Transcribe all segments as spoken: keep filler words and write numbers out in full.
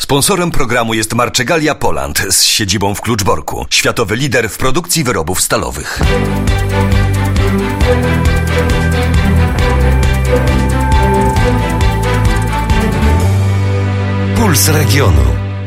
Sponsorem programu jest Marczegalia Poland z siedzibą w Kluczborku. Światowy lider w produkcji wyrobów stalowych. Puls Regionu.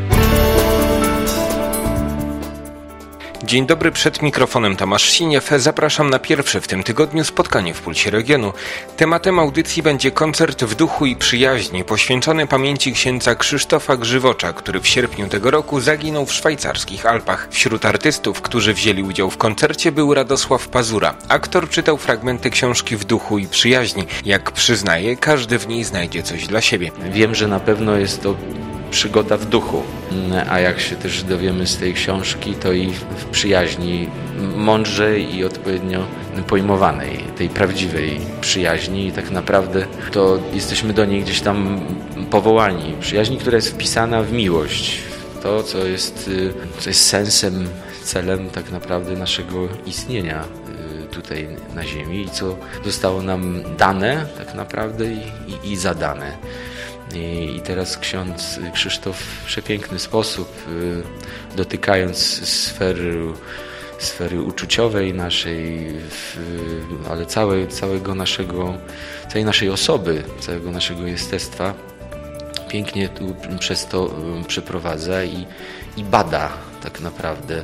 Dzień dobry, przed mikrofonem Tomasz Siniew. Zapraszam na pierwsze w tym tygodniu spotkanie w Pulsie Regionu. Tematem audycji będzie koncert w duchu i przyjaźni poświęcony pamięci księdza Krzysztofa Grzywocza, który w sierpniu tego roku zaginął w szwajcarskich Alpach. Wśród artystów, którzy wzięli udział w koncercie, był Radosław Pazura. Aktor czytał fragmenty książki w duchu i przyjaźni. Jak przyznaje, każdy w niej znajdzie coś dla siebie. Wiem, że na pewno jest to przygoda w duchu, a jak się też dowiemy z tej książki, to i w przyjaźni mądrzej i odpowiednio pojmowanej, tej prawdziwej przyjaźni i tak naprawdę to jesteśmy do niej gdzieś tam powołani. Przyjaźni, która jest wpisana w miłość, to co jest, co jest sensem, celem tak naprawdę naszego istnienia tutaj na ziemi i co zostało nam dane tak naprawdę i, i, i zadane. I teraz ksiądz Krzysztof w przepiękny sposób, dotykając sfery, sfery uczuciowej naszej, ale całe, całego naszego, całej naszej osoby, całego naszego jestestwa, pięknie tu przez to przeprowadza i, i bada tak naprawdę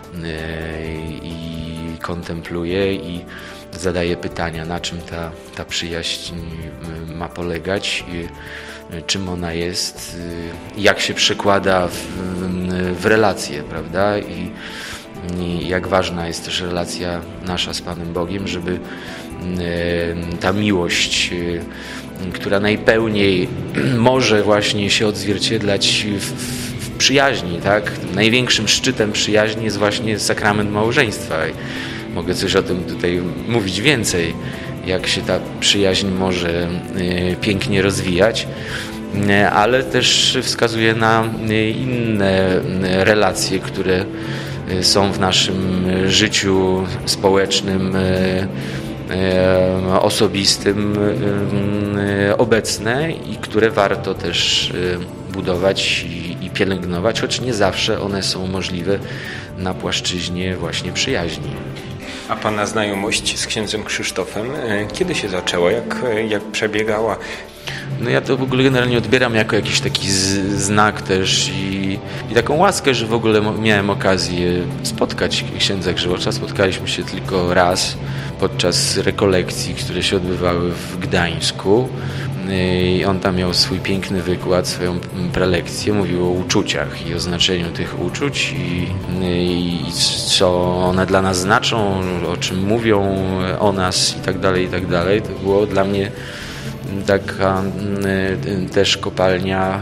i kontempluje i zadaje pytania, na czym ta, ta przyjaźń ma polegać, czym ona jest, jak się przekłada w, w relacje, prawda? I, I jak ważna jest też relacja nasza z Panem Bogiem, żeby ta miłość, która najpełniej może właśnie się odzwierciedlać w, w przyjaźni, tak? Największym szczytem przyjaźni jest właśnie sakrament małżeństwa. Mogę coś o tym tutaj mówić więcej, jak się ta przyjaźń może pięknie rozwijać, ale też wskazuje na inne relacje, które są w naszym życiu społecznym, osobistym obecne i które warto też budować i pielęgnować, choć nie zawsze one są możliwe na płaszczyźnie właśnie przyjaźni. A Pana znajomość z księdzem Krzysztofem kiedy się zaczęła? Jak, jak przebiegała? No ja to w ogóle generalnie odbieram jako jakiś taki z, znak też i, i taką łaskę, że w ogóle miałem okazję spotkać księdza Grzywocza. Spotkaliśmy się tylko raz podczas rekolekcji, które się odbywały w Gdańsku. I on tam miał swój piękny wykład, swoją prelekcję, mówił o uczuciach i o znaczeniu tych uczuć i, i co one dla nas znaczą, o czym mówią o nas i tak dalej, i tak dalej. To było dla mnie taka też kopalnia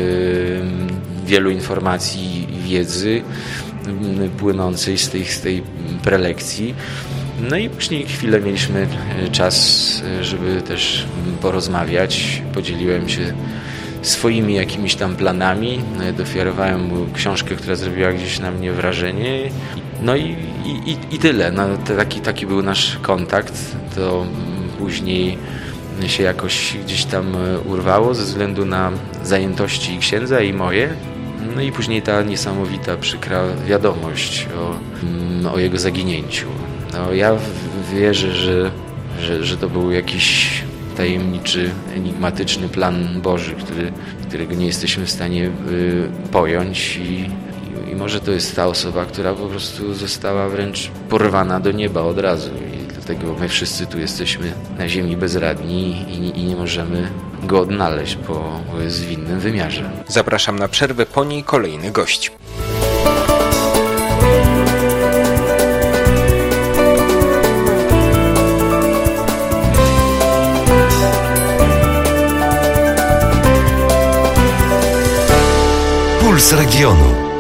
wielu informacji i wiedzy płynącej z tej, z tej prelekcji. No i później chwilę mieliśmy czas, żeby też porozmawiać. Podzieliłem się swoimi jakimiś tam planami. Ofiarowałem mu książkę, która zrobiła gdzieś na mnie wrażenie. No i, i, i tyle. No, taki, taki był nasz kontakt. To później się jakoś gdzieś tam urwało ze względu na zajętości księdza i moje. No i później ta niesamowita, przykra wiadomość o, o jego zaginięciu. No, ja wierzę, że, że, że to był jakiś tajemniczy, enigmatyczny plan Boży, który, którego nie jesteśmy w stanie y, pojąć i, i, i może to jest ta osoba, która po prostu została wręcz porwana do nieba od razu i dlatego my wszyscy tu jesteśmy na ziemi bezradni i, i nie możemy go odnaleźć, bo jest w innym wymiarze. Zapraszam na przerwę, po niej kolejny gość. Puls Regionu.